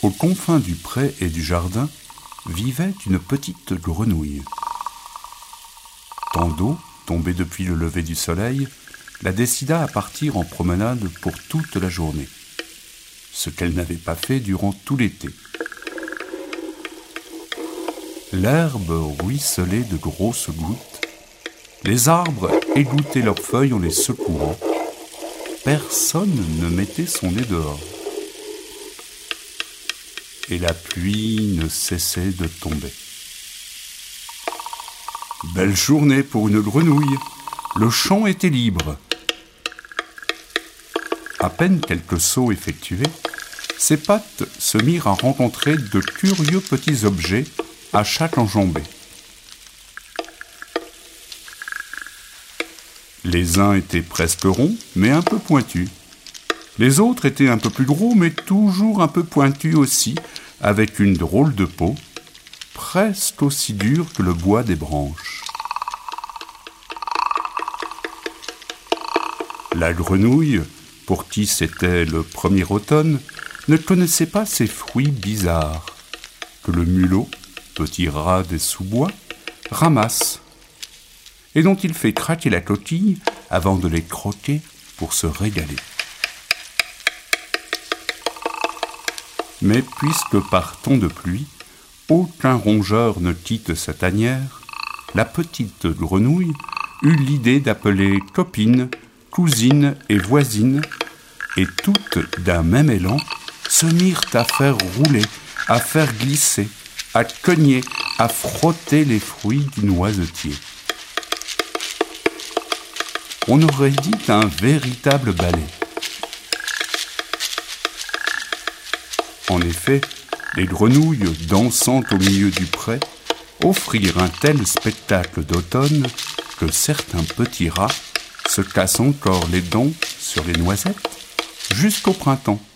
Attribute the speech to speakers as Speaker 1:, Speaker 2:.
Speaker 1: Aux confins du pré et du jardin vivait une petite grenouille. Tando, tombé depuis le lever du soleil, la décida à partir en promenade pour toute la journée, ce qu'elle n'avait pas fait durant tout l'été. L'herbe ruisselait de grosses gouttes, les arbres égouttaient leurs feuilles en les secouant. Personne ne mettait son nez dehors. Et la pluie ne cessait de tomber. Belle journée pour une grenouille, le champ était libre. À peine quelques sauts effectués, ses pattes se mirent à rencontrer de curieux petits objets à chaque enjambée. Les uns étaient presque ronds, mais un peu pointus. Les autres étaient un peu plus gros, mais toujours un peu pointus aussi, avec une drôle de peau, presque aussi dure que le bois des branches. La grenouille, pour qui c'était le premier automne, ne connaissait pas ces fruits bizarres que le mulot, petit rat des sous-bois, ramasse et dont il fait craquer la coquille avant de les croquer pour se régaler. Mais puisque par temps de pluie, aucun rongeur ne quitte sa tanière, la petite grenouille eut l'idée d'appeler copine, cousine et voisine, et toutes, d'un même élan, se mirent à faire rouler, à faire glisser, à cogner, à frotter les fruits du noisetier. On aurait dit un véritable ballet. En effet, les grenouilles dansant au milieu du pré offrirent un tel spectacle d'automne que certains petits rats se cassent encore les dents sur les noisettes jusqu'au printemps.